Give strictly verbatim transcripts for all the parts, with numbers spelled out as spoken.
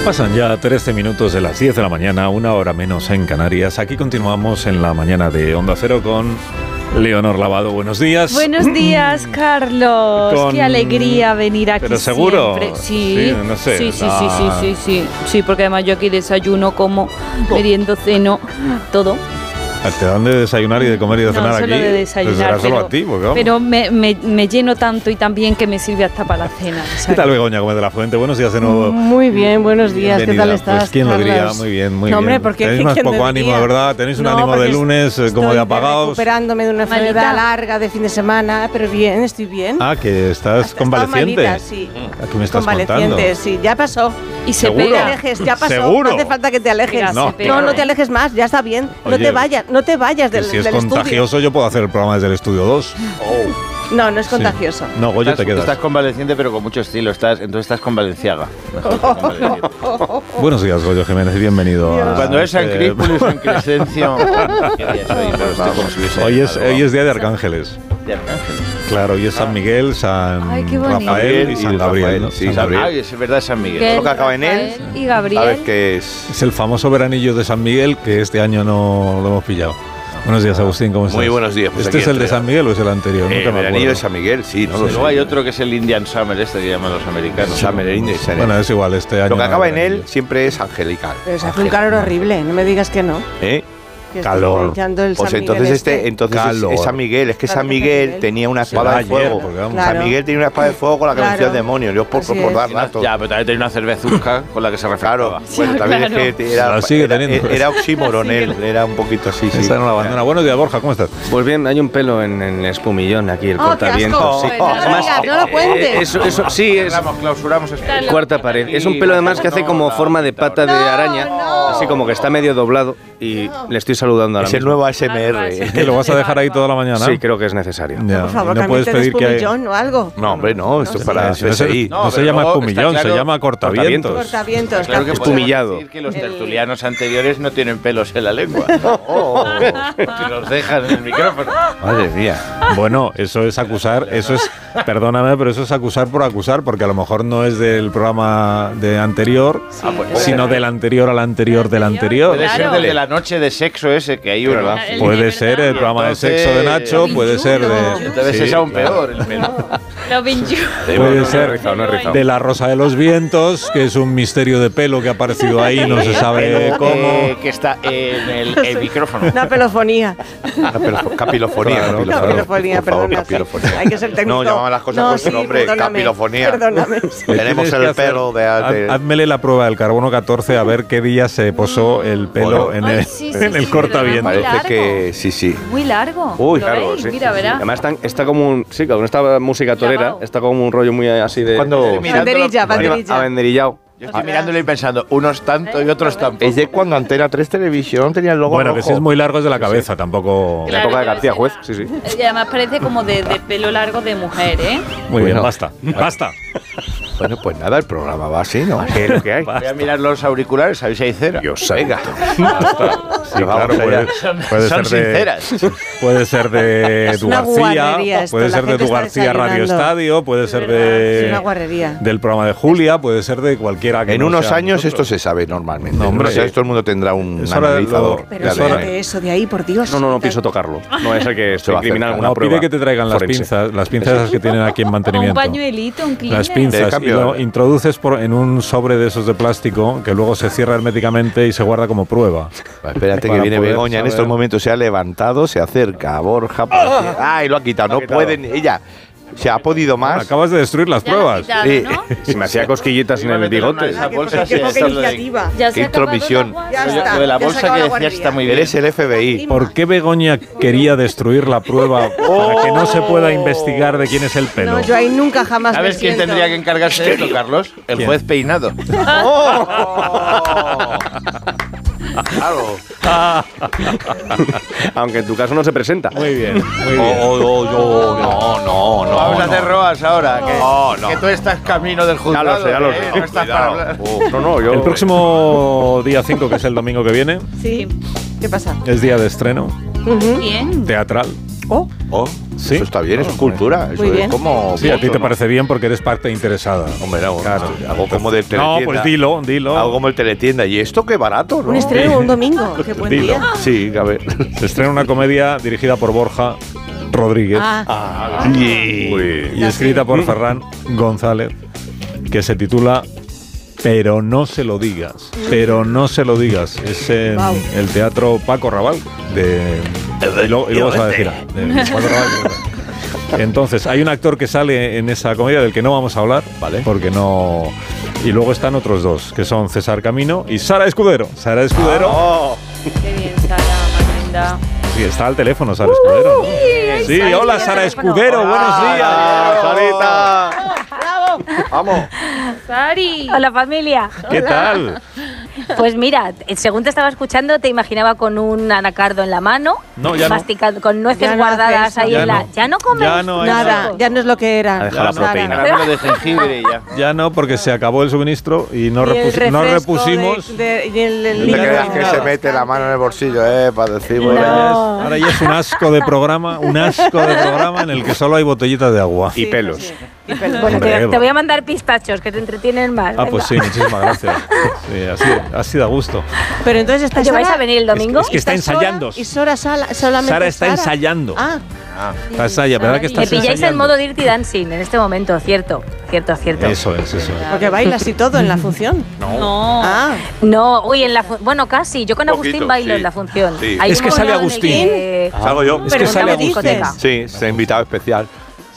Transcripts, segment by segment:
Pasan ya trece minutos de las diez de la mañana, una hora menos en Canarias. Aquí continuamos en la mañana de Onda Cero con Leonor Lavado. Buenos días. Buenos días, Carlos. Con... Qué alegría venir aquí. ¿Pero seguro? Siempre. Sí, sí, no sé. Sí, sí, no. sí, sí, sí, sí. Sí, porque además yo aquí desayuno, como, meriendo, ceno, todo. Te dan de desayunar y de comer y de no, cenar solo aquí. De desayunar, será solo pero, a ti, porque vamos. Pero me, me, me lleno tanto y también que me sirve hasta para la cena. ¿Sabes? ¿Qué tal, Begoña Gómez de la Fuente? Buenos días de nuevo. Muy bien, buenos días. Bienvenida. ¿Qué tal estás? Pues quién Carlos? lo diría, muy bien, muy no, bien. Hombre, porque tenéis más poco ánimo, de verdad. Tenéis un no, ánimo de lunes eh, como de apagados. Estoy recuperándome de una enfermedad larga de fin de semana, pero bien, estoy bien. Ah, que estás Hasta convaleciente. Malita, sí. ¿Qué me estás convaleciente, contando? sí, ya pasó. Y se ¿Seguro? pega. No te alejes, ya pasó. ¿Seguro? No hace falta que te alejes. No, no, no te alejes más, ya está bien. Oye, no te vayas, no te vayas del, si es del contagioso, estudio. yo puedo hacer el programa desde el estudio dos. Oh. No, no es contagioso. Sí. No, Goyo, estás, te quedas. Estás convaleciente, pero con mucho estilo. Estás, entonces estás convalenciaga. Mejor, convaleciente. Buenos días, Goyo Jiménez, bienvenido. A Cuando es San este... Crispulis, San Crescencio. ¿Qué día soy? Pero estoy como si hubiese Hoy es, algo. hoy es día de arcángeles. ¿De Arcángeles? Claro, hoy es San Miguel, San Ay, qué bonito. Rafael y San Gabriel. Rafael, ¿no? sí, San San Gabriel. Ay, es verdad, es San Miguel. Miguel, Lo que acaba en él. Rafael y Gabriel. A ver qué es. Es el famoso veranillo de San Miguel que este año no lo hemos pillado. Buenos días, Agustín, ¿cómo estás? Muy buenos días. Pues ¿Este aquí es el de estoy. San Miguel o es el anterior? Eh, Nunca me veranillo acuerdo. de San Miguel, sí, no lo Luego sé. hay otro que es el Indian Summer, este que llaman los americanos. Summer Indian Summer. Bueno, es igual, este año. Lo que no acaba hay en él veranillo. siempre es angelical. Pero se hace un calor horrible, no me digas que no. ¿Eh? Que estoy Calor. echando el Pues San entonces Miguel este, entonces es, Calor. es San Miguel, es que Claro San que San Miguel Miguel. tenía una Será espada de ayer, fuego. porque vamos. Claro. San Miguel tenía una espada de fuego con la que Claro. venció al demonio. Yo por, Así por dar es. datos. Ya, pero también tenía una cervezuzca con la que se refrescaba. Claro, bueno, también claro. es que era, La sigue era, teniendo. era oxímoron él, era un poquito así, sí. Esta no la abandona. Buenos días, Borja, ¿cómo estás? Pues bien, hay un pelo en, en el espumillón aquí, el ¡Oh, qué cortavientos. asco! Sí. No lo Además, digas, no lo eh, cuentes. Eso, eso, sí, es Cerramos, clausuramos esto. cuarta pared. Es un pelo además que hace como forma de pata de araña, así como que está medio doblado y le estoy saludando ahora Es el mismo. nuevo A S M R. ¿Que lo vas a dejar ahí toda la mañana? Sí, creo que es necesario. Ya, Por favor, y no puedes cámbiate de pedir que... espumillón o algo. No, hombre, no, esto es para Si no se, C S I. no No, se pero llama luego espumillón, está se claro- llama cortavientos. Cortavientos. Claro que claro. podemos Espumillado. decir que los tertulianos anteriores no tienen pelos en la lengua. Que los dejan en el micrófono. Madre mía. Bueno, eso es acusar, eso es, perdóname, pero eso es acusar por acusar, porque a lo mejor no es del programa de anterior, Ah, pues, sino del anterior al anterior del anterior. Puede ser Claro. del de la noche de sexo ese que hay uno. Claro. El Puede de ser verdad. el programa de Entonces, sexo de Nacho, puede ser de... Entonces sí, es aún claro. peor el pelo. Lo vincu- Puede no, ser no he rizado, no he rizado. de La Rosa de los Vientos, que es un misterio de pelo que ha aparecido ahí, no se sabe Pelo, cómo. eh, que está en el, el micrófono. Una pelofonía. Ah, pero capilofonía, Claro, capilofonía. Capilofonía, Por favor, perdona. sí. capilofonía. Hay que ser técnico. No, llamaban las cosas No, por su sí, nombre, perdóname, capilofonía. Perdóname. Le Tenemos tienes el que hacer- pelo de- de- haz- Házmele la prueba del carbono catorce a ver qué día se posó el pelo en Ay, el, sí, sí, en sí, el sí, cortavientos. Muy Parece largo. que sí, sí. Muy largo. Uy, ¿Lo Claro, veis? sí, Mira, sí, sí. verá. Además, están- está como un. Sí, con esta música torera, Clavado. está como un rollo muy así de. Cuando Banderilla, banderilla. Abanderillado. Yo estoy mirándolo y pensando, unos tanto y otros tampoco. es de cuando Antena tres Televisión tenía el logo Bueno, rojo. que si es muy largo es de la cabeza, tampoco... En la época de García Juez, sí, sí. Y además parece como de, de pelo largo de mujer, ¿eh? Muy bien, Bueno. basta, basta. Bueno, pues nada, el programa va así, ¿no? ¿Qué es lo que hay? Voy a mirar los auriculares, a ver si hay cera. Dios, venga. Sí, Vamos claro, allá. puede, Son, puede son ser de, sinceras. puede ser de Es Tu una García, guarrería esto, puede la ser de gente Tu está García Radio desayunando. Estadio, puede ser Es de una guarrería. del programa de Julia, puede ser de cualquiera que En no unos sea años nosotros. esto se sabe normalmente. No, hombre, En unos años sí. todo el mundo tendrá un Es hora de analizador. lo- Pero Es de hora. A D N. eso de ahí, por Dios. No, no, no pienso tocarlo. No es el que Se va a estoy criminal hacer. alguna No, prueba. pide que te traigan las forense. pinzas, las pinzas esas que tienen aquí en Un mantenimiento. pañuelito, un cleaner. Las De pinzas y cambio, lo introduces por, en un sobre de esos de plástico que luego se cierra herméticamente y se guarda como prueba. Va, espérate que Para viene poder Begoña en saber. estos momentos, se ha levantado, se acerca a Borja. para- ¡Ay, lo ha quitado! No pueden. Ella se ha podido más. Acabas de destruir las Ya lo pruebas. has quitado, Sí. ¿no? Si me hacía cosquillitas en el bigote. Esa Qué bolsa poca- qué sí, poca esto es lo de- iniciativa. Ya se Qué ha acabado la intromisión. guardia. Ya Lo está. de la ya se bolsa acabó que la decías guarrería. está muy bien. Eres el F B I. ¿Por qué Begoña quería destruir la prueba para que no se pueda investigar de quién es el pelo? No, yo ahí nunca jamás me ¿Sabes quién siento. tendría que encargarse de esto, Carlos? El ¿Quién? juez peinado. Claro. Aunque en tu caso no se presenta. Muy bien, muy bien. Oh, oh, oh, no, no, no. Vamos a hacer no. roas ahora. Que, No, no. que tú estás camino del juzgado. Ya lo sé, ya lo que sé. no estás para hablar. Cuidado. No, no, yo. El próximo día cinco, que es el domingo que viene, Sí. ¿Qué pasa? es día de estreno Ujú. Bien. teatral. Oh, Oh, Sí. eso está bien, eso es cultura. Eso Muy es bien. como. Sí, a ti te ¿no? parece bien porque eres parte interesada. Hombre, no, Claro. algo como del teletienda. No, pues dilo, dilo. Algo como el teletienda. Y esto qué barato, ¿no? un estreno un domingo. Qué buen Dilo. día. Sí, a ver. Se estrena una comedia dirigida por Borja Rodríguez Ah, Uy. y escrita por Ferran González, que se titula Pero no se lo digas. Pero no se lo digas. Es en Wow. el Teatro Paco Raval de y luego, y luego se va a decir de Paco Raval. Entonces, hay un actor que sale en esa comedia del que no vamos a hablar, ¿vale? Porque no. Y luego están otros dos, que son César Camino y Sara Escudero. Sara Escudero. Oh. Qué bien, Sara, más linda. Sí, está al teléfono Sara Escudero, ¿no? Sí, hola Sara Escudero, buenos días. Ah, Sarita. Vamos. Sari. Hola familia. ¿Qué tal? Pues mira, según te estaba escuchando, te imaginaba con un anacardo en la mano, No, ya no. masticando, con nueces Ya no guardadas hace eso. ahí Ya en la. no. ¿Ya no comes? Ya no hay nada, ya no es lo que era. Ha dejado la Sara. proteína. Caramelo de jengibre y ya. Ya no, porque se acabó el suministro y no, Y el repusi- no refresco repusimos. de- de- y el, el No te niño creas no. que se mete la mano en el bolsillo, eh, para decir, bueno, Ahora, ya es, ahora ya es un asco de programa, un asco de programa en el que solo hay botellitas de agua. Y pelos. Sí. Y pelo. Bueno, Hombre, te, Eva. te voy a mandar pistachos que te entretienen más. Ah, pues sí, venga. muchísimas gracias. Sí, así, así da gusto. Pero entonces está Oye, ¿vais Sara- a venir el domingo? Es que está Sora ensayando. Y Sora sala- solamente Sara está Sara. ensayando. Ah, Está ensaya, ¿verdad que Me Me estás pilláis en ensayando? modo Dirty Dancing en este momento, cierto, cierto, cierto. Eso es, eso es. porque bailas y todo en la función. No. Ah, No, uy, en la fu- bueno, casi. Yo con Un Agustín poquito, bailo sí. en la función. Sí. Hay Es un que sale momento en el Agustín. que- salgo yo. Es Pero que en sale una Agustín. discoteca. Sí, se ha invitado especial.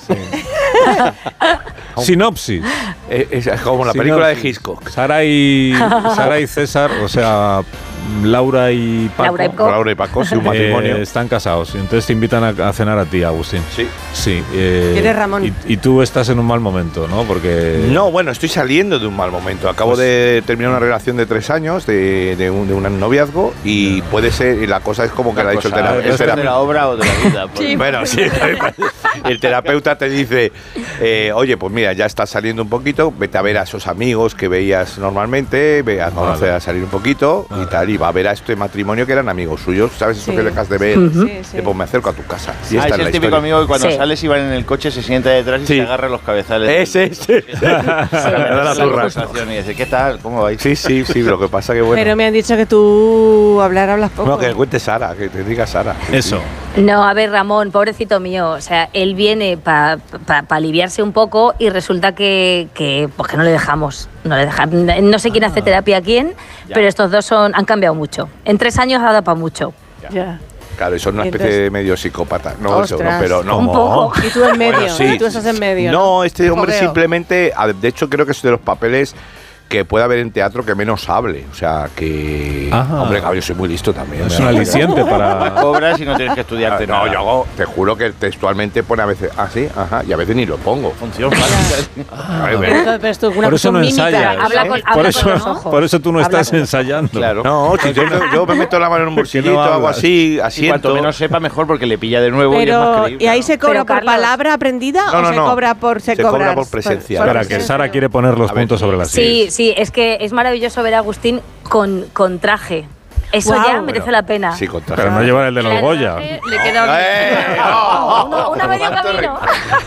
Sinopsis. Eh, Es, es como la Sí, película no, de sí. Hitchcock. Sara y, Sara y César, o sea, Laura y Paco. Laura y Paco. Laura y Paco, sí, un eh, matrimonio. están casados y entonces te invitan a, a cenar a ti, Agustín. Sí. Sí. Eh, ¿Quién es Ramón? Y, y tú estás en un mal momento, ¿no? Porque. No, bueno, estoy saliendo de un mal momento. Acabo Pues- de terminar una relación de tres años de, de un, de un noviazgo y puede ser, y la cosa es como que le ha dicho el, tera- el ¿Esto es de terapeuta. la obra o de la vida? Pues, Bueno, sí, el terapeuta te dice, eh, oye, pues mira, ya estás saliendo un poquito, vete a ver a esos amigos que veías normalmente, ve a conocer, Vale. a salir un poquito Vale. y tal, y va a ver a este matrimonio que eran amigos suyos, ¿sabes? Eso Sí. que dejas de ver, sí, sí. Eh, pues me acerco a tu casa. Y Ah, esta es es la el típico historia. amigo que cuando Sí. sales y van en el coche se sienta detrás y Sí. se agarra los cabezales. Ese, ese. Me da la la turra. conversación y dice, ¿qué tal? ¿Cómo vais? Sí, sí, sí, lo que pasa que bueno. pero me han dicho que tú hablar hablas poco. No, que cuente Sara, que te diga Sara. Eso. No, a ver, Ramón, pobrecito mío, o sea, él viene para pa, pa aliviarse un poco y resulta que, que, pues que no le dejamos. No le deja- no sé quién hace terapia a quién, Ya. pero estos dos son, han cambiado mucho. En tres años ha dado para mucho. Ya. Claro, y son una especie Entonces- de medio psicópata. No, eso no, Ostras. pero no. Un poco. Y tú en medio. Bueno, sí. Y tú estás en medio. No, este hombre Fogueo. simplemente, a- de hecho creo que es de los papeles que puede haber en teatro que menos hable. O sea, que... Ajá. Hombre, claro, yo soy muy listo también. Es me un da- aliciente para. Cobras y no tienes que Ah, estudiarte No, nada. yo hago, te juro que textualmente pone a veces así, ajá, y a veces ni lo pongo. Función fácil. A ver, Pero, entonces, pero esto es una Por eso no cuestión mímica, ensayas. Habla ¿eh? con- por, habla eso, con los ojos. por eso tú no Habla estás con los ojos. ensayando. Claro. No, si yo, yo me meto la mano en un bolsillito, no hago hablas. así, Y asiento. cuanto menos sepa, mejor porque le pilla de nuevo y es más Pero, creíble. ¿y ahí se cobra Pero, por Carlos- palabra aprendida No, o no, se no. cobra por se, Se cobra cobrar? por presencia. Espera, que Sara quiere poner los A ver. puntos sobre las Sí, sillas. sí, es que es maravilloso ver a Agustín con, con traje. Eso Guau. ya merece la pena. Sí, contra. Pero no llevar el de los Claro. Goya. Le queda bien. ¡Eh! ¡No! Uno- una medio camino.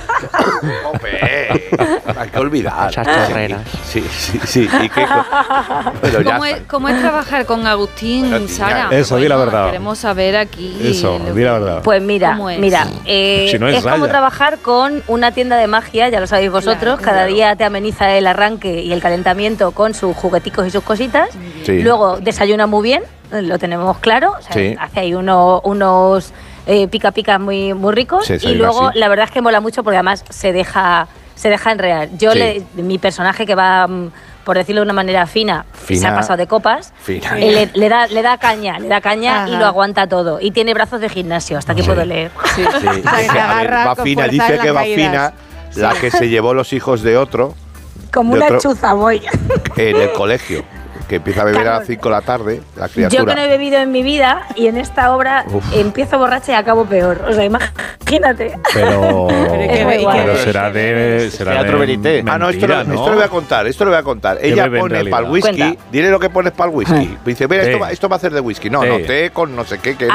Jope, hay que olvidar. Esas chorreras. Sí, sí, sí. ¿Y qué? Pero ya ¿Cómo es, está. cómo es trabajar con Agustín, Bueno, tía, Sara? eso, di la verdad. Queremos saber aquí. Eso, lo di la que- verdad. Pues mira, ¿Cómo es? mira, eh, Si no es es como raya. trabajar con una tienda de magia, ya lo sabéis vosotros, Claro, cada claro. día te ameniza el arranque y el calentamiento con sus jugueticos y sus cositas. Sí. Luego desayuna muy bien, lo tenemos claro, o sea, Sí. hace ahí uno- unos eh, pica pica muy, muy ricos Sí, y desayuna luego así. la verdad es que mola mucho porque además se deja, se deja enrear. Yo, Sí. le, mi personaje que va, mm, por decirlo de una manera fina, se Fina. ha pasado de copas, Fina. eh, le, le da, le da caña, le da caña y Ajá. lo aguanta todo. Y tiene brazos de gimnasio, hasta aquí puedo leer. Sí. Sí, O sea, que es que, te a ver, agarra va con fina, fuerza dice en que las va caídas. fina la que se llevó los hijos de otro Como De una otro- chuza voy. en el colegio, que empieza a beber a Carlos. las cinco de la tarde, la Yo criatura. que no he bebido en mi vida y en esta obra Uf. empiezo borracha y acabo peor. O sea, imagínate. Pero, qué- muy guay. pero será de. Será Teatro de verité. Ah, no, esto, mentira, lo, esto lo voy a contar, esto lo voy a contar. ¿Qué Ella bebe en pone realidad? para el whisky, Cuenta. dile lo que pones para el whisky. Dice, mira, Té. esto va, esto va a hacer de whisky. No, Té. no, té con no sé qué, que era Ah,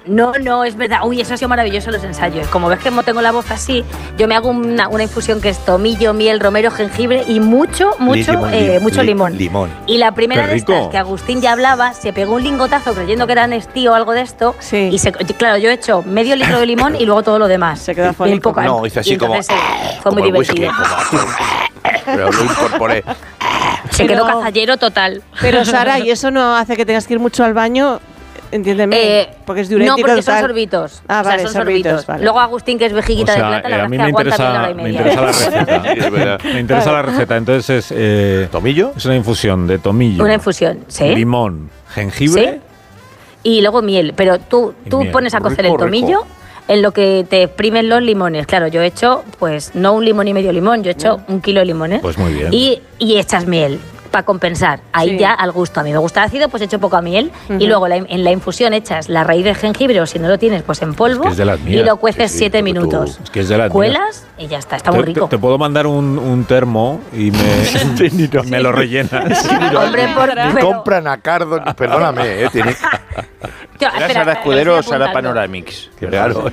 No, no, es verdad. Uy, eso ha sido maravilloso los ensayos. Como ves que como tengo la voz así, yo me hago una, una infusión que es tomillo, miel, romero, jengibre y mucho, mucho, Limón, eh, lim- mucho lim- limón. limón. Y la primera Qué de rico. estas, que Agustín ya hablaba, se pegó un lingotazo creyendo que era Nestí o algo de esto. Sí. Y se, claro, yo he hecho medio litro de limón y luego todo lo demás. Se quedó Y afónico. poco- No, hizo así y como... entonces, eh, Fue como muy el whisky, divertido. como- pero lo incorporé. Se quedó Pero- cazallero total. Pero Sara, ¿y eso no hace que tengas que ir mucho al baño? Entiéndeme, Eh, porque es diurético. No, porque son total. sorbitos. Ah, o sea, vale, son sorbitos, sorbitos. vale. Luego Agustín, que es vejiguita O sea, de plata, la eh, a verdad mí es que me aguanta bien la hora interesa, y me media. interesa la receta. Sí, es verdad. Me interesa la receta. Entonces es, eh, ¿Tomillo? es una infusión de tomillo, Una infusión, ¿sí? limón, jengibre. Sí. Y luego miel. Pero tú, Y tú miel. pones a cocer Rico, el tomillo rico. en lo que te exprimen los limones. Claro, yo he hecho, pues, no un limón y medio limón, yo he hecho un kilo de limones. Pues muy bien. Y, y echas miel para compensar. Ahí Sí. ya al gusto. A mí me gusta ácido, pues echo poca miel. Y luego la- en la infusión echas la raíz de jengibre o si no lo tienes, pues en polvo. Es que es de las mías. Y lo cueces Sí, sí, siete tú- minutos. Es que es de las mías. Cuelas y ya está. Está Te, muy rico. te- te puedo mandar un, un termo y me, y me lo rellenas. Hombre, por Ni pero- compran a Cardo, ni- perdóname, eh, tiene... Yo, ¿Era espera, Sara que Escudero lo o estoy Sara apuntando. Panoramix? Claro.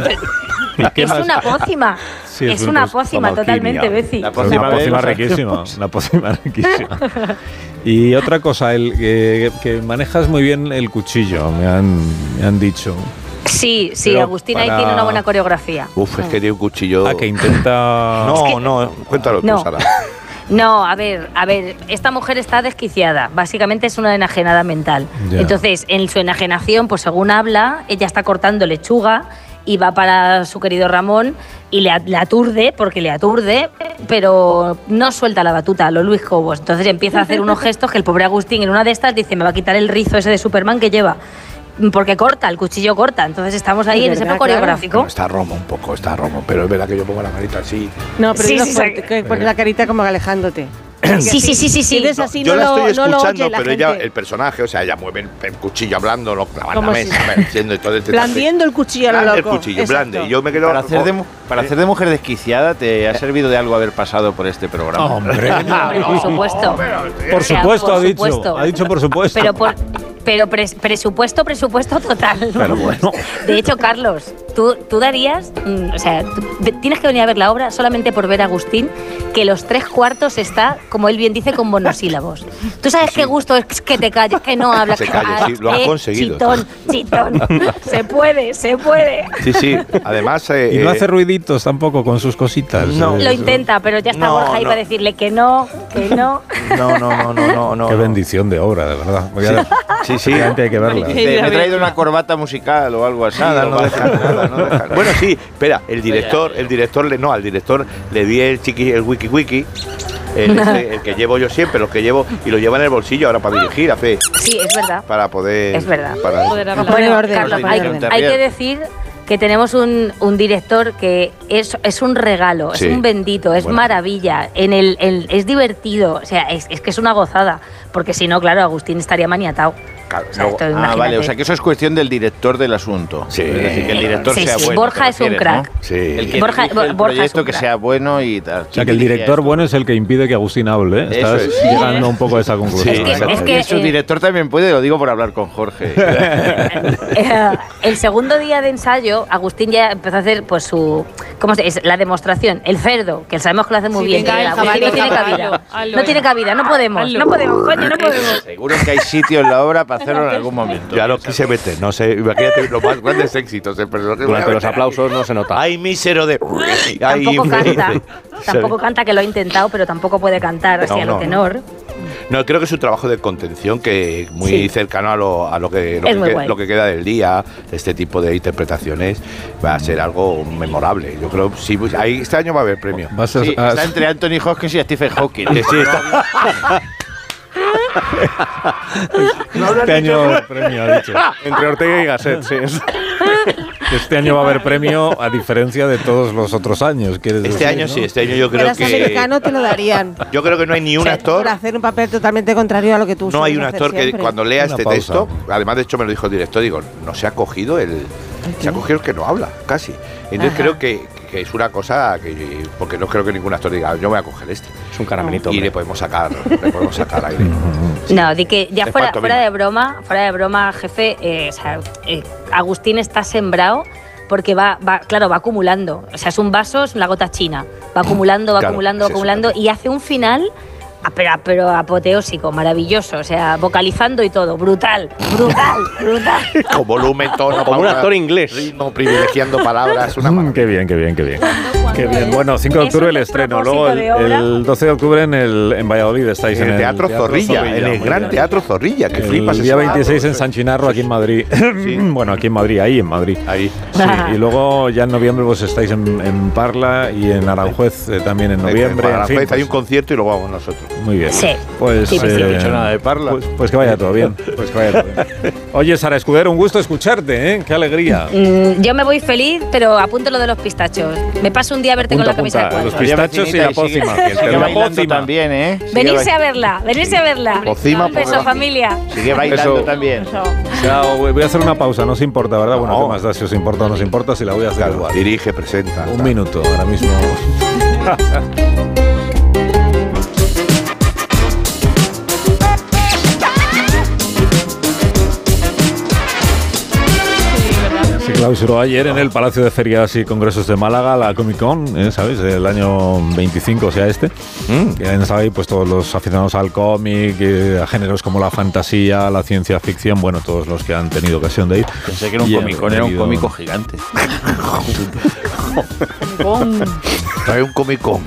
¿Qué Es más? una pócima. Sí, es, es una una pócima alquimia. totalmente, Beci. La Pero pócima una de pócima los riquísima, años. una pócima riquísima. Y otra cosa, el que, que manejas muy bien el cuchillo, me han, me han dicho. Sí, sí, Pero Agustín ahí para- tiene una buena coreografía. Uf, es que tiene un cuchillo... Ah, que intenta... No, Es que- no, cuéntalo tú, No. Sara. No, a ver, a ver, esta mujer está desquiciada. Básicamente es una enajenada mental. Ya. Entonces, en su enajenación, pues según habla, ella está cortando lechuga y va para su querido Ramón y le, a- le aturde, porque le aturde, pero no suelta la batuta, lo Luis Cobos. Entonces empieza a hacer unos gestos que el pobre Agustín en una de estas dice, me va a quitar el rizo ese de Superman que lleva. Porque corta, el cuchillo corta. Entonces estamos ahí Es en ese verdad, coreográfico. No, está romo un poco, está romo, pero es verdad que yo pongo la carita así. No, pero Sí, dilo sí, fuerte, sí. que pones la carita como alejándote. Sí, sí, sí, sí, sí. Si ves así, yo no, la lo, estoy no lo escuchando, oye la pero ella, gente. el personaje, o sea, ella mueve el, el cuchillo hablando, lo clava en la Como mesa, si- me entiendo, y todo este Blandiendo el cuchillo a lo Blande loco. el cuchillo, Exacto. blande. Y yo me quedo... Para hacer, de, mu- para ¿Eh? hacer de mujer desquiciada, ¿te ha servido de algo haber pasado por este programa? Hombre, Hombre, por supuesto. por O sea, supuesto por ha dicho. supuesto. Ha dicho por supuesto. Pero, por, pero pres- presupuesto, presupuesto total. ¿no? Pero bueno. De hecho, Carlos, tú, tú darías, mm, o sea, tú- de- tienes que venir a ver la obra solamente por ver a Agustín, que los tres cuartos está, como él bien dice, con monosílabos. ¿Tú sabes qué gusto es que te calles, que no hablas? Se calle, Ah, sí, lo has eh, conseguido. Chitón, chitón. Se puede, se puede. Sí, sí, además... eh, Y no eh, hace ruiditos tampoco con sus cositas. No. eh, Lo intenta, pero ya está No, Borja ahí no. para decirle que no, que no. No, no, no, no, no, no. Qué no. bendición de obra, de verdad. Voy a- Sí, sí. Realmente hay que verla. Te- me he traído una corbata musical o algo así. Nada, o no va- dejan, nada, no dejan. Bueno, sí, espera, el director, el director le no, al director le di el chiqui, el wiki wiki, el, ese, el que llevo yo siempre, los que llevo, y lo lleva en el bolsillo ahora para dirigir, hace, Sí, es verdad. para poder. Es verdad. Para, Poder hablar. Poner Bueno, orden, Carlos, poner hay, orden. hay que decir que tenemos un, un director que es, es un regalo, Sí. es un bendito, es Bueno. maravilla, en el, el- es divertido, o sea, es, es que es una gozada, porque si no, claro, Agustín estaría maniatado. Claro, O sea, luego- esto, Ah, imagínate. vale, o sea que eso es cuestión del director del asunto. Sí. Es decir, que el director Sí, sea sí, bueno. Borja te es un refieres, ¿no? crack. Sí. El que Borja- dirige el Borja es proyecto un que crack. sea bueno y tal. O sea, que el director bueno es el que impide que Agustín hable. ¿eh? Eso Estás es. llegando un poco a esa conclusión. Sí, Es que- exacto. es que- Y su eh, director también puede, lo digo por hablar con Jorge. Eh, el segundo día de ensayo, Agustín ya empezó a hacer pues su ¿cómo se dice? La demostración, el cerdo, que sabemos que lo hace muy Sí, bien. venga, que el Agustín jabalí, no tiene hazlo, cabida. hazlo. No tiene cabida, no podemos, Hazlo. no podemos, coño, no podemos. Seguro que hay sitio en la obra para hacerlo en algún momento. Ya lo quise meter, no sé, imagínate los más grandes éxitos del personaje. Durante los aplausos no se nota. Ay, mísero de. Ay, Tampoco infeliz. canta, tampoco canta, que lo ha intentado, pero tampoco puede cantar así No, a lo no. tenor. No, creo que es un trabajo de contención que muy Sí. cercano a lo, a lo que lo Es que, muy que- guay. lo que queda del día, este tipo de interpretaciones va a ser algo memorable. Yo creo sí, pues, ahí este año va a haber premio. Vas a- Sí, a- está entre Anthony Hopkins y Stephen Hawking. Sí, sí, está- Este año va a haber premio, ha dicho. Entre Ortega y Gasset, sí. es- Este año va a haber premio a diferencia de todos los otros años. ¿quieres Este decir, año no? sí, este año yo Que creo eras que americano te lo darían. yo creo que no hay ni un Por actor, hacer un papel totalmente contrario a lo que tú no hay sueles un hacer actor que siempre. cuando lea Una este pausa. texto, además de hecho me lo dijo el director, digo, no se ha cogido el se ha cogido el que no habla, casi. Entonces Ajá. creo que, que es una cosa que porque no creo que ningún actor diga, yo voy a coger este. Es un caramelito. Y hombre. le podemos sacar, le podemos sacar aire. No, di que ya Es fuera, pantomima. fuera de broma, fuera de broma, jefe, eh, o sea, eh, Agustín está sembrado porque va, va, claro, va acumulando. O sea, es un vaso, es una gota china. Va acumulando, va Claro, acumulando, es eso, acumulando claro. y hace un final, ah, pero, pero apoteósico, maravilloso. O sea, vocalizando y todo. Brutal, brutal, brutal. Con volumen, tono, Como un pausa, actor inglés. ritmo, privilegiando palabras, una Mm, maravilla. qué bien, qué bien, qué bien. Qué bien. Bueno, cinco de Es octubre un el estreno. despropósito Luego el, de obra. el doce de octubre en, el, en Valladolid estáis En el Teatro Zorrilla, en el muy Gran bien. Teatro Zorrilla, que El flipas. día ese veintiséis teatro. en San Chinarro, aquí en Madrid. Bueno, aquí en Madrid, ahí en Madrid. Ahí. Sí, y luego ya en noviembre pues estáis en, en Parla y en Aranjuez eh, también en noviembre. En en fin, Aranjuez hay pues, un concierto y luego vamos nosotros. muy bien. Sí. Pues, Sí, pues sí. eh, No he dicho nada de Parla. Pues, pues que vaya todo bien. Pues que vaya todo bien. Oye, Sara Escudero, un gusto escucharte, ¿eh? Qué alegría. Mm, yo me voy feliz, pero apunto lo de los pistachos. Me paso un día a verte Apunta, con la camisa de apunta, cuadros. los pistachos y la pócima. Sigue, sigue La bailando pócima. también, ¿eh? Sigue Venirse ba- a verla, venirse a verla. Pócima, Un beso, pócima. familia. Sigue bailando Eso. también. Ya, voy a hacer una pausa, no os importa, ¿verdad? Bueno, No. ¿qué más da si os importa o no os importa? Si la voy a hacer Claro, igual. dirige, presenta. Un tal. minuto, ahora mismo. Se clausuró ayer en el Palacio de Ferias y Congresos de Málaga la Comic Con, ¿eh? ¿Sabes? El año veinticinco, o sea, este. Mm. Que han estado ahí pues todos los aficionados al cómic, eh, a géneros como la fantasía, la ciencia ficción, bueno, todos los que han tenido ocasión de ir. Pensé que era un Y ha comicón, era un venido- cómico gigante. Trae un comicón.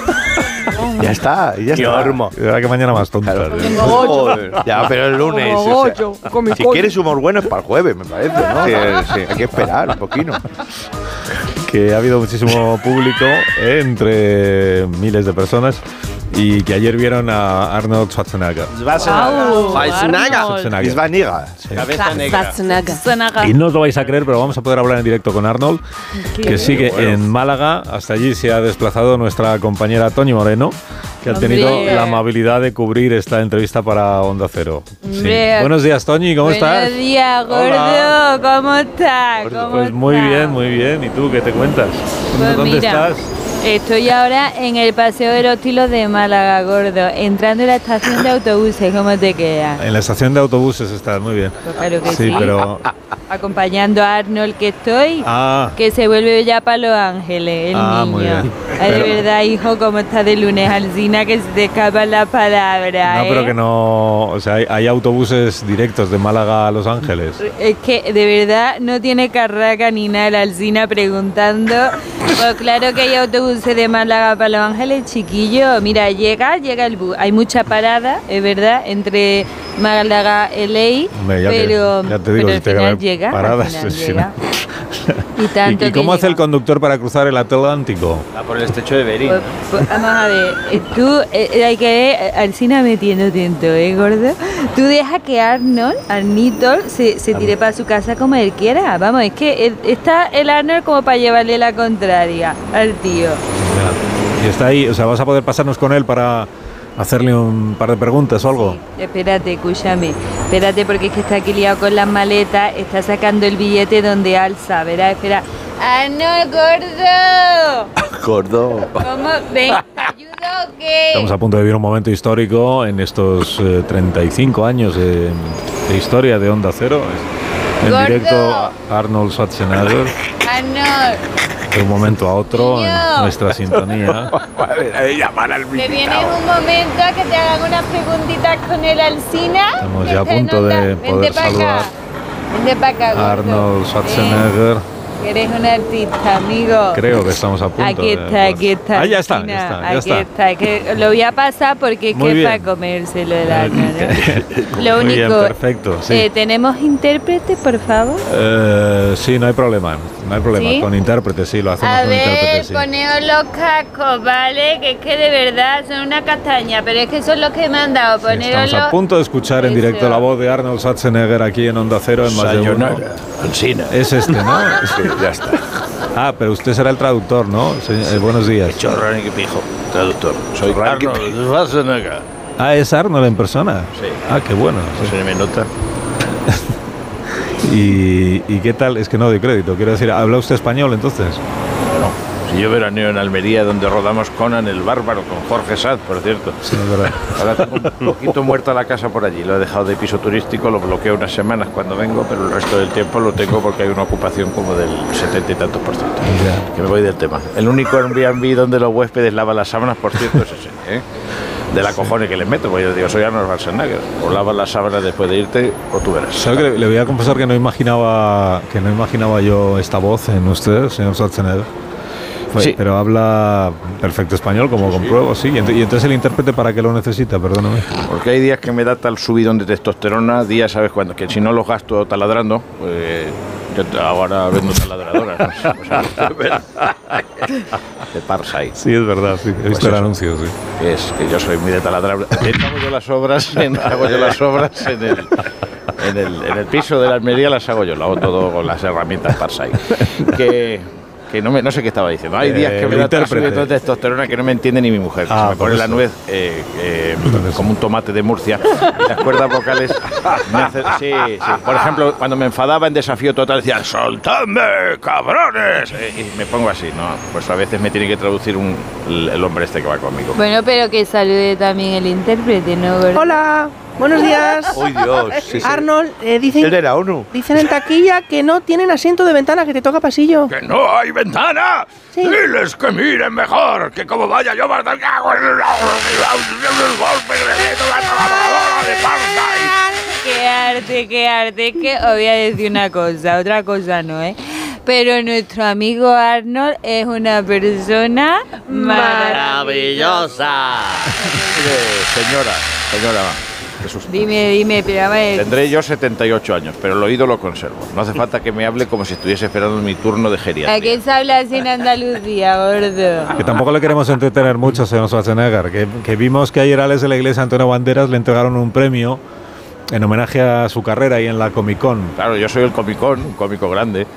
Ya está, ya Qué está. hormo. Era que mañana más tonta. Claro. ¿eh? Joder. Ya, pero el lunes. o sea, si quieres humor bueno es para el jueves, me parece, ¿no? Sí, sí. Hay que esperar un poquito. Que ha habido muchísimo público, eh, entre miles de personas, y que ayer vieron a Arnold Schwarzenegger. Au, Schwarzenegger. Arnold. Schwarzenegger. Es vaniga. Cabeza negra. Schwarzenegger. Schwarzenegger. Y no os lo vais a creer, pero vamos a poder hablar en directo con Arnold, que sigue en Málaga. Hasta allí se ha desplazado nuestra compañera Toñi Moreno, que ha Hombre. tenido la amabilidad de cubrir esta entrevista para Onda Cero. Sí. Hombre. Buenos días, Toñi, ¿cómo Buenos estás? días, gordo. Hola. ¿Cómo estás? ¿Cómo Pues muy estás? bien, muy bien. ¿Y tú qué te cuentas? Pues ¿Dónde mira, estás? Estoy ahora en el Paseo de los Tilos de Málaga, gordo, entrando en la estación de autobuses. ¿Cómo te queda? En la estación de autobuses estás, muy bien. Pues claro que Sí, sí. pero... Acompañando a Arnold, que estoy, Ah, que se vuelve ya para Los Ángeles, el Ah, niño. muy bien. Ay, de Pero- verdad, hijo, cómo está de lunes Alsina, que se te escapan las palabras. no, pero ¿eh? que no... O sea, hay, hay autobuses directos de Málaga a Los Ángeles. Es que de verdad no tiene carraca ni nada el Alsina preguntando. Pues claro que hay autobuses de Málaga para Los Ángeles, chiquillo. Mira, llega, llega el bus. Hay mucha parada, es verdad, entre Málaga y L A, Hombre, ya te- pero, ya te digo, pero si al te final caben llega. paradas, al final si llega. Y tanto ¿Y, y que cómo hace el llega. conductor para cruzar el Atlántico? Ah, por el estrecho de Berín. Pues, pues, vamos a ver, eh, tú eh, eh, hay que eh, Alsina metiéndote en todo, ¿eh, gordo? Tú deja que Arnold, Arnitol, se, se tire para su casa como él quiera. Vamos, es que eh, está el Arnold como para llevarle la contraria al tío. Ya. Y está ahí, o sea, vas a poder pasarnos con él para hacerle un par de preguntas o algo. Sí, espérate, escúchame. Espérate, porque es que está aquí liado con las maletas. Está sacando el billete donde alza, verá, espera. ¡Arnold, gordo! Gordo. ¿Cómo? ¿Ven? ¿Te ayudo o qué? Estamos a punto de vivir un momento histórico en estos eh, treinta y cinco años de, de historia de Onda Cero. En Gordo. directo, Arnold Schwarzenegger, ¡Arnold! de un momento a otro, en Niño. nuestra sintonía. Llamar al ¿Te vienes un momento a que te hagan unas preguntitas con el Alsina? Estamos Que ya a está en punto onda. de Vente poder pa' acá. saludar Vente para acá, gordo. Arnold Schwarzenegger. Ven, que eres un artista, amigo. Creo que estamos a punto. Aquí de- está, aquí está. Ah, ya está, Alsina, ya está, ya aquí está. está. Que lo voy a pasar porque es Muy que es bien. para comérselo el Arnold, ¿no? Lo Muy único, bien, perfecto, sí. eh, ¿tenemos intérprete, por favor? Eh, sí, no hay problema. No hay problema. ¿Sí? Con intérprete, sí, lo hacemos A con ver, intérprete, sí. poneos los cascos, ¿vale? Que es que de verdad son una castaña, pero es que son los que me han dado. Sí, Poneros estamos a punto de escuchar en Eso. directo la voz de Arnold Schwarzenegger aquí en Onda Cero en más de uno. Sayonara, Alsina. Es este, ¿no? Sí, ya está. Ah, pero usted será el traductor, ¿no? Señor- eh, buenos días. Chorro ni que pijo. Traductor. Soy Ranking. Arnold Schwarzenegger. Ah, es Arnold en persona. Sí. Ah, qué bueno. No se me nota. ¿Y, ¿Y qué tal? Es que no doy crédito. Quiero decir, ¿habla usted español entonces? Si yo veraneo en Almería, donde rodamos Conan el Bárbaro, con Jorge Sanz, por cierto. Sí, es verdad. Ahora tengo un poquito muerta la casa por allí. Lo he dejado de piso turístico, lo bloqueo unas semanas cuando vengo, pero el resto del tiempo lo tengo porque hay una ocupación como del setenta y tantos por ciento. Ya. Que me voy del tema. El único Airbnb donde los huéspedes lavan las sábanas, por cierto, es ese, ¿eh? De la cojones que les meto, porque yo digo, soy Arnold Schwarzenegger. O lavas las sábanas después de irte, o tú verás. ¿Sabe que le, le voy a confesar que no imaginaba que no imaginaba yo esta voz en usted, señor Schwarzenegger? Fue, Sí. Pero habla perfecto español, como compruebo, sí. Y, ent y entonces el intérprete, ¿para qué lo necesita? Perdóname. Porque hay días que me da tal subidón de testosterona, días, ¿sabes cuándo? Que si no los gasto taladrando, pues yo ahora vendo taladradoras. ¿No? O sea, de Parsai. Sí, es verdad, sí. He Pues visto el eso. anuncio, sí. Es que yo soy muy de taladrar. De hecho, hago yo las obras en, hago yo las obras en el, en el, en el piso de la Almería, las hago yo, lo hago todo con las herramientas Parsai. Que... que no, me, no sé qué estaba diciendo. Hay días que Eh, me da tal intérprete. subidón de testosterona que no me entiende ni mi mujer. Que Ah, se me por pone la eso. nuez eh, eh, Por eso. como un tomate de Murcia. Y las cuerdas vocales me hacen... Sí, sí. Por ejemplo, cuando me enfadaba en Desafío Total decía ¡soltadme, cabrones! Eh, y me pongo así, ¿no? Pues a veces me tiene que traducir un, el, el hombre este que va conmigo. Bueno, pero que salude también el intérprete, ¿no, gordo? Hola, buenos días. ¡Uy, Dios! Sí, sí. Arnold, eh, El dicen, de la ONU. dicen en taquilla que no tienen asiento de ventana, que te toca pasillo. ¡Que no hay ventana! Sí. ¡Diles que miren mejor! ¡Que como vaya yo más del cago en el golpe de la de Parsai! Qué arte, qué arte. Que os voy a decir una cosa, otra cosa no, ¿eh? Pero nuestro amigo Arnold es una persona maravillosa. Señora, señora, Jesús. Dime, dime, pero a ver. Tendré yo setenta y ocho años, pero el oído lo conservo. No hace falta que me hable como si estuviese esperando mi turno de ¿A geriatría. qué se habla así en Andalucía, gordo? Que tampoco le queremos entretener mucho, señor Schwarzenegger. Que, que vimos que ayer a Alex de la Iglesia Antonio Banderas le entregaron un premio en homenaje a su carrera ahí en la Comic Con. Claro, yo soy el comicón, un cómico grande.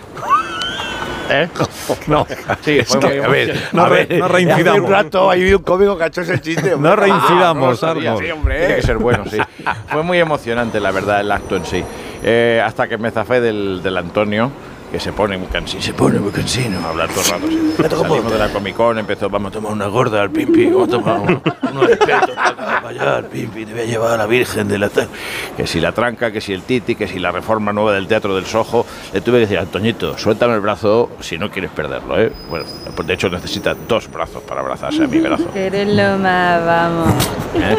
¿Eh? No, Sí, fue muy A ver, No a re- ver, no reincidamos. hace un rato hay un cómico que ha hecho ese chiste. No reincidamos, no lo sabía. Arnold. Sí, hombre. Tiene que ser bueno, sí. Fue muy emocionante, la verdad, el acto en sí. Eh, hasta que me zafé del, del Antonio, que se pone muy cansino, se pone muy cansino a hablar todo el rato. Sí. Salimos de la Comic Con, empezó, vamos a tomar una gorda al Pimpi, vamos a tomar un- unos respetos para allá al Pimpi, te voy a llevar a la Virgen de la... tal. Que si la tranca, que si el Titi, que si la reforma nueva del Teatro del Sojo, le tuve que decir, Antoñito, suéltame el brazo si no quieres perderlo, ¿eh? Bueno, pues de hecho necesita dos brazos para abrazarse a mi brazo. Eres lo más, vamos. ¿eh?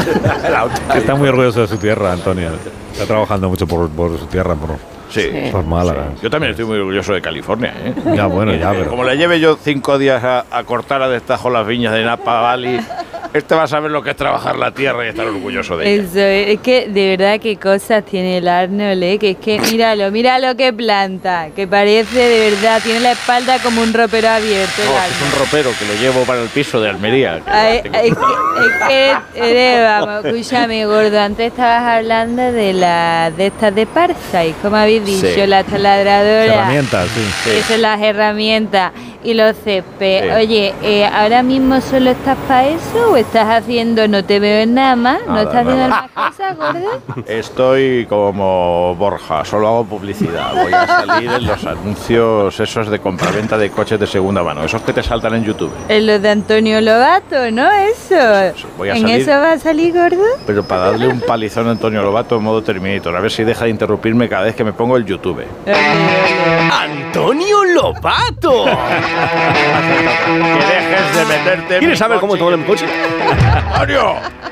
Que está muy orgulloso de su tierra, Antonio. Está trabajando mucho por, por su tierra, por, Sí. por Málaga. Yo también estoy muy orgulloso de California, ¿eh? Ya, bueno, ya, pero... Como le lleve yo cinco días a, a cortar a destajo las viñas de Napa Valley, este va a saber lo que es trabajar la tierra y estar orgulloso de ella. Eso, es es que de verdad qué cosas tiene el Arnold, ¿eh? Que es que míralo, míralo que planta, que parece de verdad, tiene la espalda como un ropero abierto el No, es Arnold. un ropero que lo llevo para el piso de Almería. Ay, ay, es que, es que eres, vamos, escúchame, gordo, antes estabas hablando de la de estas de Parsai, como habéis dicho, Sí. las taladradoras. Herramientas, sí. Sí. Esas son las herramientas y los céspedes. Sí. Oye, eh, ¿ahora mismo solo estás para eso o estás haciendo, no te veo en nada más? ¿No Nada, estás haciendo nada. más cosas, gordo? Estoy como Borja, solo hago publicidad. Voy a salir en los anuncios esos de compraventa de coches de segunda mano, esos que te saltan en YouTube. En lo de Antonio Lobato, ¿no? Eso. Sí, voy a ¿En salir. eso va a salir, gordo? Pero para darle un palizón a Antonio Lobato en modo Terminator, a ver si deja de interrumpirme cada vez que me pongo el YouTube. ¡Antonio Lobato! Que dejes de meterte en ¿Quieres mi saber cómo coche. todo el coche? ¡Antonio!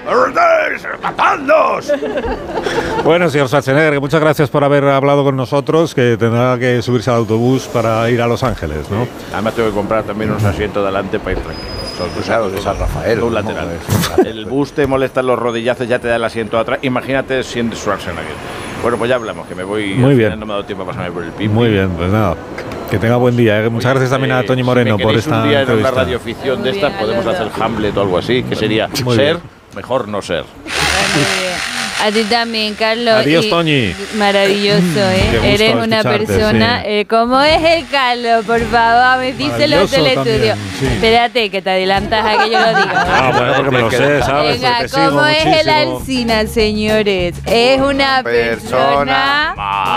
¡Matadnos! Bueno, señor Schwarzenegger, que muchas gracias por haber hablado con nosotros, que tendrá que subirse al autobús para ir a Los Ángeles, ¿no? Además tengo que comprar también unos asientos delante para ir tranquilo. Son Claro, de San Rafael. un ¿no? lateral. El bus te molesta los rodillazos, ya te da el asiento atrás. Imagínate siendo Schwarzenegger. Bueno, pues ya hablamos, que me voy. Muy al bien. final no me ha dado tiempo a pasarme por el Pipi. Muy bien, pues nada, que tenga buen día. ¿eh? Muchas gracias también a Eh, Toñi si Moreno me por queréis esta un día en una entrevista. radioficción de Muy estas bien, podemos Alberto. hacer Hamlet o algo así, que sería Muy ser, bien. mejor no ser. Muy bien. A ti también, Carlos. Adiós, y Toñi. Maravilloso, ¿eh? Qué gusto Eres una escucharte, persona... sí. Eh, ¿Cómo es el Carlos? Por favor, me díselo Maravilloso del estudio. también, sí. Espérate, que te adelantas a que yo lo diga. Ah, bueno, porque me lo sé, ¿sabes? Venga, Porque sigo ¿cómo es el muchísimo. Alsina, señores? Es una persona...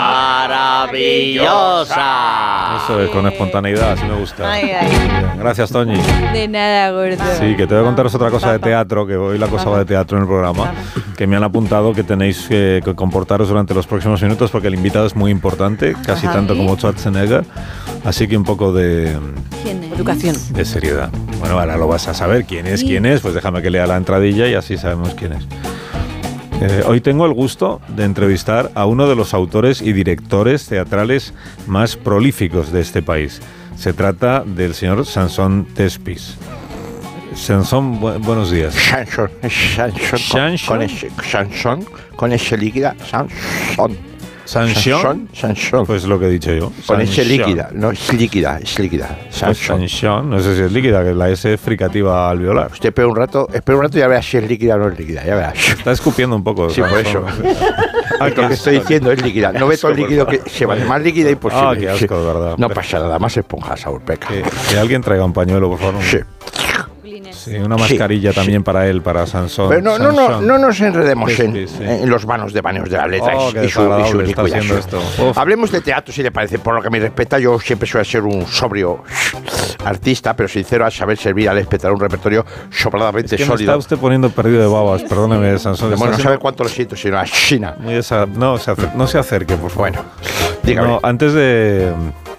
maravillosa. Eso es, con espontaneidad, así me gusta. Ay, ay. Bien, gracias, Toñi. De nada, gordo. Sí, que te voy a contaros otra cosa de teatro, que hoy la cosa va de teatro en el programa, que me han apuntado que tenéis que, que comportaros durante los próximos minutos porque el invitado es muy importante, casi Ajá. tanto como Schwarzenegger, así que un poco de, ¿Quién es? Educación. de seriedad. Bueno, ahora lo vas a saber. ¿Quién es? ¿Quién es? Pues déjame que lea la entradilla y así sabemos quién es. Eh, hoy tengo el gusto de entrevistar a uno de los autores y directores teatrales más prolíficos de este país. Se trata del señor Sansón Thespis. Sansón, bu- buenos días. Sansón, Sansón, Sansón. con ese, Sansón, con ese líquida, Sansón. ¿Sansón? Sansón. Pues lo que he dicho yo. Con ese Sansón. líquida, no es líquida, es líquida. Pues Sansón. Sansón, no sé si es líquida, que la S es fricativa al violar. Usted espera un rato, espera un rato y ya verás si es líquida o no es líquida, ya verás. Está escupiendo un poco. Sí, por eso. Sansón. Ah, lo que estoy diciendo es líquida. No ve todo el asco, líquido por que se va de más líquida imposible. Ah, qué asco, de verdad. No pasa nada, más esponja, Saúl Peca. Que, que alguien traiga un pañuelo, por favor. Sí. Sí, una mascarilla Sí, también para él, para Sansón. Pero no, no, no, Sansón. no nos enredemos Sí, en, sí, sí. en los vanos de baños de la letra Oh, y- qué y, su, y su desagradable está iniquidad. siendo esto. Uf. Hablemos de teatro, si le parece. Por lo que me respecta, yo siempre suelo ser un sobrio artista, pero sincero al saber servir al espectador un repertorio sobradamente Es que me sólido. está usted poniendo perdido de babas, perdóneme, Sansón. Bueno, Está no sabe siendo cuánto lo siento, sino a China. muy desa- no, se acer- no se acerque, por favor. Bueno, dígame. No, antes de,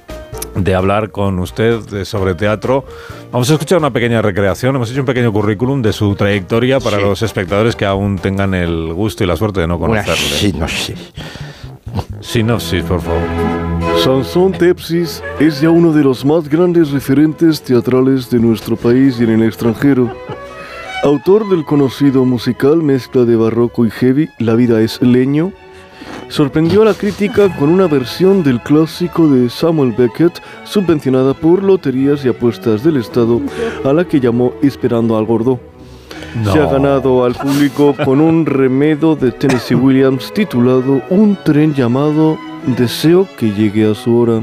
de hablar con usted de- sobre teatro, vamos a escuchar una pequeña recreación. Hemos hecho un pequeño currículum de su trayectoria para Sí. los espectadores que aún tengan el gusto y la suerte de no Una conocerle. sinopsis. Sinopsis, por favor. Sansón Thespis es ya uno de los más grandes referentes teatrales de nuestro país y en el extranjero. Autor del conocido musical mezcla de barroco y heavy, La vida es leño, sorprendió a la crítica con una versión del clásico de Samuel Beckett, subvencionada por Loterías y Apuestas del Estado, a la que llamó Esperando al Gordo. No. Se ha ganado al público con un remedo de Tennessee Williams titulado Un tren llamado Deseo que llegue a su hora.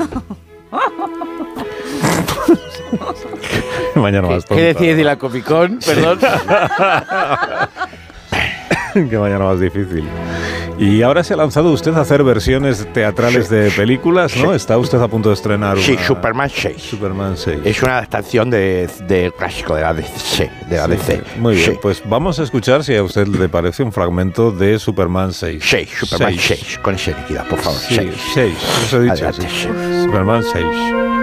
Mañana más ¿Qué tonta. decís de la Comic Con? Perdón. Que mañana más difícil. Y ahora se ha lanzado usted a hacer versiones teatrales Sí. de películas, ¿no? Sí. Está usted a punto de estrenar Sí, una- Superman seis. Superman seis. Es una adaptación de, de clásico de la D C. De la Sí, D C. sí. Muy bien, Sí. pues vamos a escuchar si a usted le parece un fragmento de Superman seis. seis, Superman Seis. seis. Con ese líquida, por favor. Sí, seis. seis, eso he dicho. Adelante, sí. sí. Superman seis.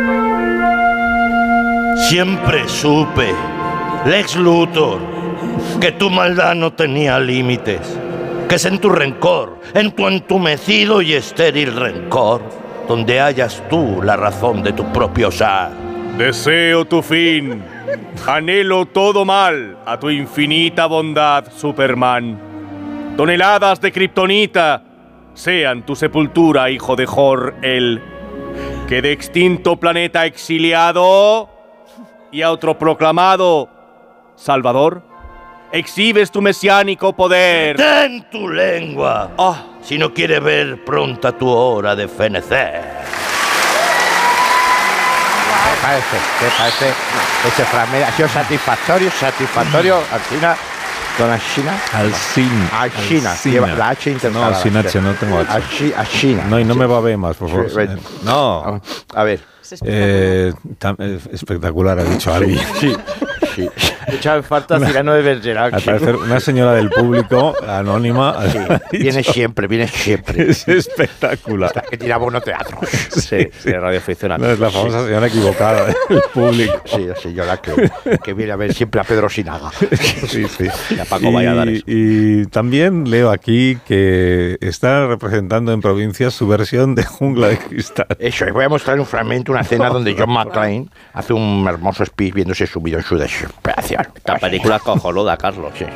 Siempre supe, Lex Luthor, que tu maldad no tenía límites, que es en tu rencor, en tu entumecido y estéril rencor, donde hallas tú la razón de tu propio ser. Deseo tu fin. Anhelo todo mal a tu infinita bondad, Superman. Toneladas de kriptonita sean tu sepultura, hijo de Jor-El. Que de extinto planeta exiliado y autoproclamado Salvador, exhibes tu mesiánico poder. Ten tu lengua, Ah, si no quiere ver pronta tu hora de fenecer. ¿Qué parece? ¿Qué parece? Ese fragmento ha sido satisfactorio, satisfactorio. Al final, con la China. Alcina. Alcina. Lleva la H intercalada. No, sin H, no tengo H. Alci- Alcina. No, y no me va a ver más, por favor. Sí, bueno. No. A ver. Eh, tam- eh, espectacular, ha dicho alguien. Sí, sí. Echaba en falta Cirano de Bergerac. Al parecer, una señora del público, anónima, ha Sí, viene dicho, siempre, viene siempre. es espectacular. La que tira bono teatro. sí, sí, radioaficionado. No, es la famosa señora equivocada del público. Sí, la señora que, que viene a ver siempre a Pedro Sinaga. Sí, sí. Y a Paco Valladares. Y, y también leo aquí que está representando en provincias su versión de Jungla de Cristal. Eso, es, voy a mostrar un fragmento, una escena donde John McClane hace un hermoso speech viéndose sumido en su desesperación. Esta película cojonuda, Carlos. Sí.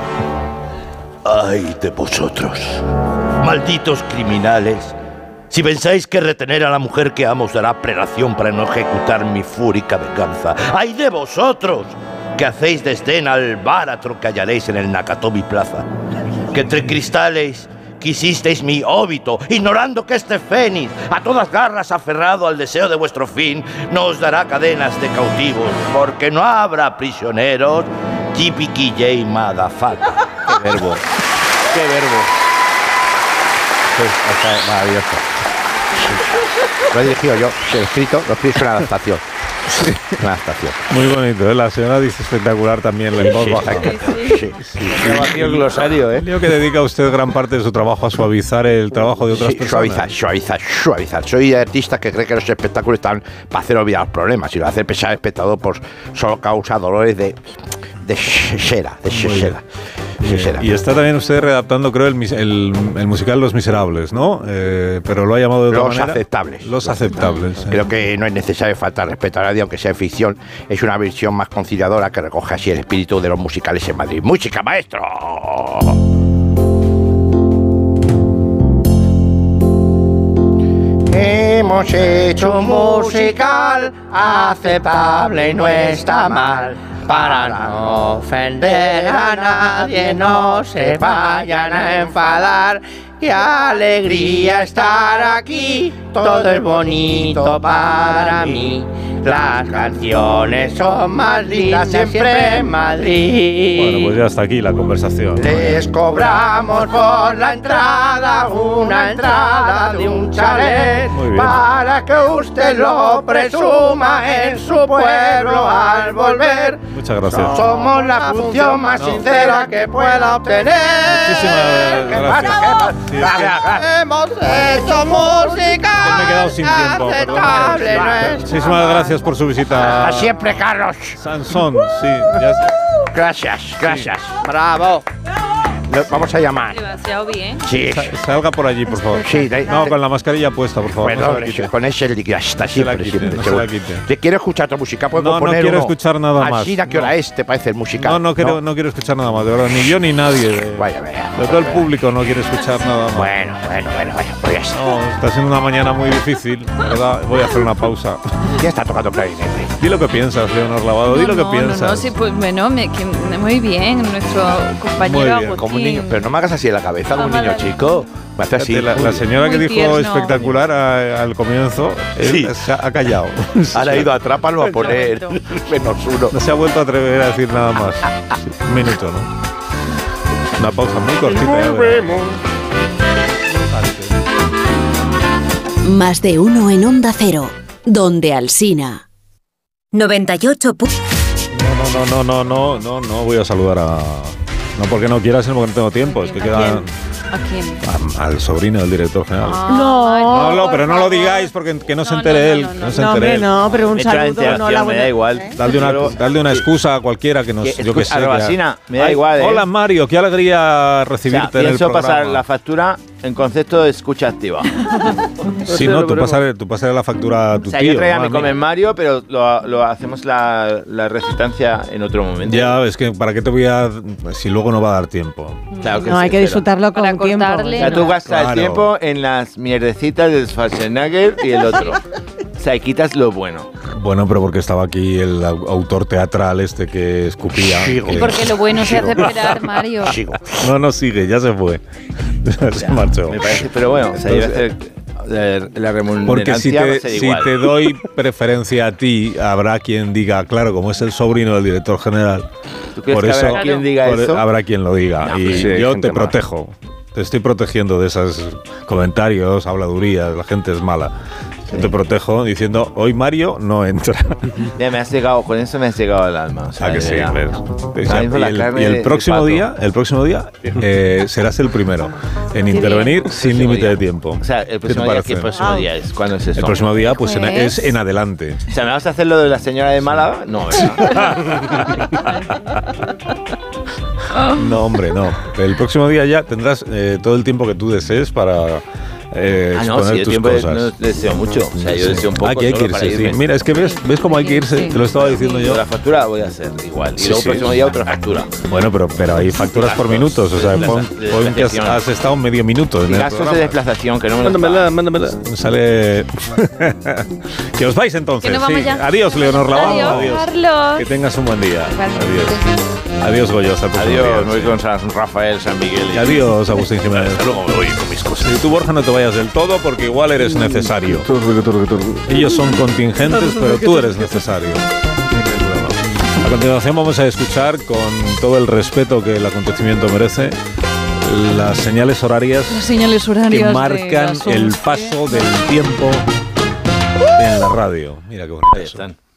¡Ay de vosotros, malditos criminales! Si pensáis que retener a la mujer que amo os dará prelación para no ejecutar mi fúrica venganza. ¡Ay de vosotros, que hacéis desdén al báratro que hallaréis en el Nakatomi Plaza! que entre cristales quisisteis mi óbito, ignorando que este fénix, a todas garras aferrado al deseo de vuestro fin, no os dará cadenas de cautivos, porque no habrá prisioneros. Yippee-ki-yay, motherfucker. Qué verbo. Qué verbo. Sí, está maravilloso. Lo he dirigido yo, lo he escrito, lo he escrito en una adaptación. Sí. Una adaptación. Muy bonito, ¿eh? La señora dice espectacular también en voz baja. Sí, sí. sí. el glosario, ¿eh? Creo que dedica usted gran parte de su trabajo a suavizar el trabajo de otras Sí, personas. suavizar, suavizar, suavizar. Soy artista que cree que los espectáculos están para hacer olvidar los problemas y lo hace pesar al espectador, pues solo causa dolores de de sesera, de sesera. Y está también usted redactando, creo, el, mis- el, el musical Los Miserables, ¿no? Eh, pero lo ha llamado de otra Los manera. aceptables. Los aceptables. sí. Creo que no es necesario faltar respeto a nadie, aunque sea en ficción. Es una versión más conciliadora que recoge así el espíritu de los musicales en Madrid. ¡Música, maestro! Hemos hecho un musical aceptable y no está mal. Para no ofender a nadie, no se vayan a enfadar. ¡Qué alegría estar aquí! Todo es bonito para mí. Las canciones son más lindas siempre en Madrid. Bueno, pues ya está aquí la conversación. Les cobramos por la entrada, una entrada de un chalet, Muy bien. para que usted lo presuma en su pueblo al volver. Muchas gracias. Somos la función más sincera que pueda obtener. Muchísimas ¿Qué gracias. pasa? ¿Qué pasa? Sí, Gracias, gracias. Hemos hecho música. Me he quedado sin tiempo, aceptable, perdón. no es- Muchísimas gracias por su visita. Hasta siempre, Carlos. Sansón, sí. Ya está. Gracias, gracias. Bravo. Lo vamos a llamar. Demasiado bien. Sí. Sa- Salga por allí, por favor. Sí, de- No, de- con la mascarilla puesta, por favor. Bueno, no se la quite. con ese el hasta la siempre, quite, siempre, no se seguro. la quite. ¿Te quiero escuchar otra música? ¿Puedo No, no poner quiero uno? escuchar nada más. Así, ¿a qué hora No. es? ¿Te parece el musical? No, no quiero, no quiero escuchar nada más, de verdad. Ni yo ni nadie. De, Vaya, vaya. de todo el público no quiere escuchar nada más. Bueno, bueno, bueno, bueno. Pues ya está. No, está siendo una mañana muy difícil, ¿verdad? Voy a hacer una pausa. Ya está tocando clarinete. Di lo que piensas, Leonor Lavado. Di lo que no, piensas. No, no, sí, pues bueno, me, que, muy bien, nuestro compañero Muy bien, Agustín. Como un niño. Pero no me hagas así en la cabeza como un Ah, niño vale. chico. Me hace así. La, muy la bien. señora que Muy dijo tierno. espectacular a- al comienzo, él Sí. se ha, ha callado. Ahora ha ido a Trápalo a poner Correcto. menos uno. No se ha vuelto a atrever a decir nada más. Sí, un minuto, ¿no? Una pausa muy cortita. ya verás. Más de uno en Onda Cero, donde Alsina. noventa y ocho. No, no, no, no, no, no, no voy a saludar a... No porque no quiera, sino porque no tengo tiempo. Es que ¿A queda quién? ¿A quién? a- al sobrino del director general. Ah, No. No, no, por pero no lo favor. digáis porque que no se No, entere no, no, él. no, que no. no se No, entere hombre, él. no, pero un Me echa la saludo, no interacción, la me buena. da igual. ¿eh? Dale una, Pero- dale una excusa a cualquiera que nos... Que- yo que escu- sé. a que- Robasina, me da Ay, igual, ¿eh? Hola Mario, qué alegría O sea, recibirte en el pienso programa. pasar la factura en concepto de escucha activa. Sí, no, tú pasaré, tú pasaré la factura a tu O sea, tío. yo traía no a mi mí. comer Mario, pero lo, lo hacemos la, la recitancia en otro momento. Ya, es que ¿para qué te voy a...? Si luego no va a dar tiempo. Claro que No, sí, hay que espera. disfrutarlo con Para tiempo. cortarle. O sea, tú gastas Claro. el tiempo en las mierdecitas del Schwarzenegger y el otro. O sea, y quitas lo bueno. Bueno, pero porque estaba aquí el au- autor teatral este que escupía. Sigo. que- Y porque lo bueno se hace esperar, Mario. Sigo. No, no sigue, ya se fue. se marchó. Me parece, pero bueno, o sea, yo voy a hacer la, la remunerancia Porque si va a te, ser si igual. te doy preferencia a ti, habrá quien diga, claro, como es el sobrino del director general, ¿Tú crees por que eso habrá quien diga por- eso? habrá quien lo diga. No, y sí, hay yo gente te mala. protejo. Te estoy protegiendo de esos comentarios, habladurías, la gente es mala. Yo te protejo diciendo, hoy Mario no entra. Ya me has llegado, con eso me has llegado al alma. O sea, Ah, que de sí, verdad. ves. Ahora mismo Y la el, carne y el de- próximo de pato. día, el próximo día eh, serás el primero en intervenir sin próximo límite día. de tiempo. O sea, el ¿Qué te próximo día, ¿qué parece? próximo día es? ¿Cuándo es eso? El próximo día pues en- Pues- es en adelante. O sea, ¿me vas a hacer lo de la señora de Málaga? No, ¿verdad? No, hombre, no. El próximo día ya tendrás eh, todo el tiempo que tú desees para, eh, Ah, no, exponer sí, el tus tiempo cosas. no deseo mucho. O sea, yo deseo un poco Aquí hay que solo para irse, sí. irme. Mira, es que ves, ves cómo hay que irse, te lo estaba diciendo yo. La factura voy a hacer igual. Y Sí, luego el sí. próximo día otra factura. Bueno, pero, pero hay facturas por minutos, o sea, De pon, desplaza- de pon que has, desplazación. has estado medio minuto en Y el gastos de programa. desplazación que no me los Mándamela, mándamela. Sale... que os vais entonces. Que nos vamos sí. ya. Adiós, Leonor Lavado. Adiós, Carlos. Que tengas un buen día. Igualmente. Adiós. Adiós, Goyo. Hasta el próximo Adiós, día. me voy con San Rafael, San Miguel. Y adiós, Agustín Jiménez. Hasta luego, me voy con mis cosas. Y tú, Borja, no te vayas del todo porque igual eres necesario. Ellos son contingentes, pero tú eres necesario. A continuación vamos a escuchar, con todo el respeto que el acontecimiento merece, las señales horarias Las señales horarias que de marcan las el once. paso del tiempo en la radio. Mira qué bonito. Ahí están.